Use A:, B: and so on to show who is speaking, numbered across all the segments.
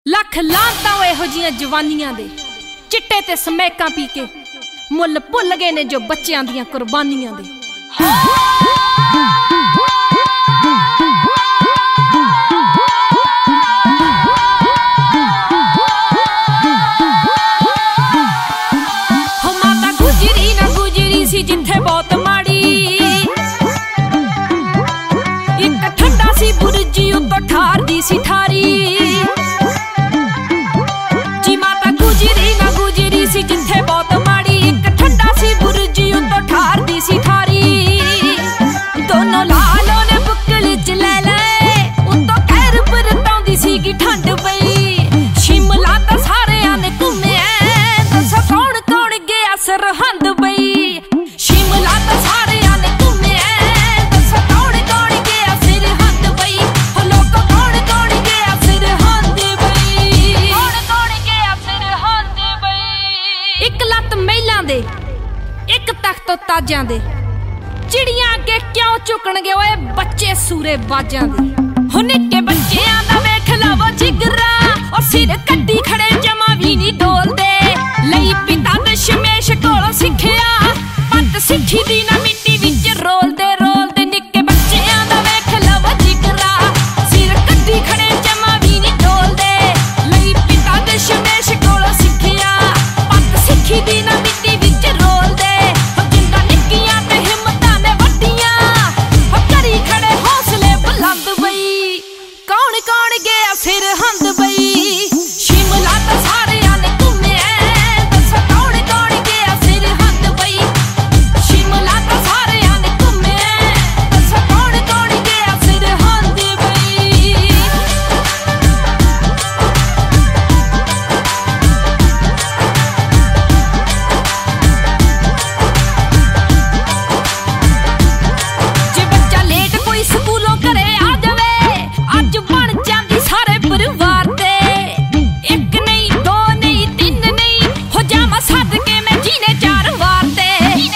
A: लख लानतां इहो जिहियां जवानियां दे चिट्टे ते समैकां पी के मुੱਲ भुੱਲ गए ने जो बच्चियां दियां कुर्बानियां दे। माता गुजरी ना गुजरी सी जिथे बहुत माड़ी, एक ठंडा सी बुरजी उत्तों ठार दी सी ठारी। जी माता गुजरी ना गुजरी सी जिथे बहुत माड़ी, एक ठंडा सी बुरजी उत्तों ठार दी सी ठारी। दोनों लालों ने बुक्कल च ले ले उत्तों कहर बरताउंदी सीगी ठंड पई। शिमला तां सारेयां ने घुम्मिया दस्सो कौन कौन गया सरहंद बई। शिमला तां सारेयां ने घुम्मिया दस्सो कौन कौन गया सरहंद बई। हो लोको कौन कौन गया सरहंद बई, कौन कौन गया सरहंद बई। एक लत महिलां दे एक तख्त ताजां दे, चिड़ियां अगे क्यों झुकणगे ओए बच्चे सूरे बाजां दे। हो निक्के बच्चियां दा वेख लवो जिगरा, ओ सिर कड्डी खड़े जमा भी नहीं डोलदे। लई पिता दशमेश कोलों सिੱਖਿਆ पत सिੱਖੀ दी ना मिट्टी विच रोलदे रोलदे। निक्के बच्चियां दा वेख लवो जिगरा, सिर कड्डी खड़े जमा भी नहीं डोलदे। लई पिता दशमेश कोलों सिੱਖਿਆ पत सिੱਖੀ दी ना मिट्टी विच रोलदे। हो जिंदा निक्कियां ते हिम्मतां ने वड्डियां, हो करी खड़े हौसले बुलंद बई। कौन कौन गया सरहंद बई। शिमला तां सारेयां ने घुम्मिया दस्सो कौन कौन गया सरहंद बई। शिमला तां सारेयां ने घुम्मिया दस्सो कौन कौन गया सरहंद बई। जे बच्चा लेट कोई स्कूलों घरे आ जावे, अज बन जांदी सारे परिवार ते। एक नहीं दो नहीं तीन नहीं, हो जावां सदके मैं जीने चार वार ते।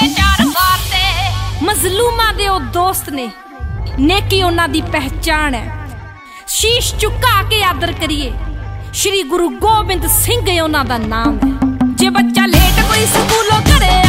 A: मजलूमां दे ओ दोस्त ने, नेकी उन्हां दी पहचान है। शीश झुका के आदर करिए, श्री गुरु गोबिंद सिंह उन्हां दा नाम है। जे बच्चा लेट कोई स्कूलों घरे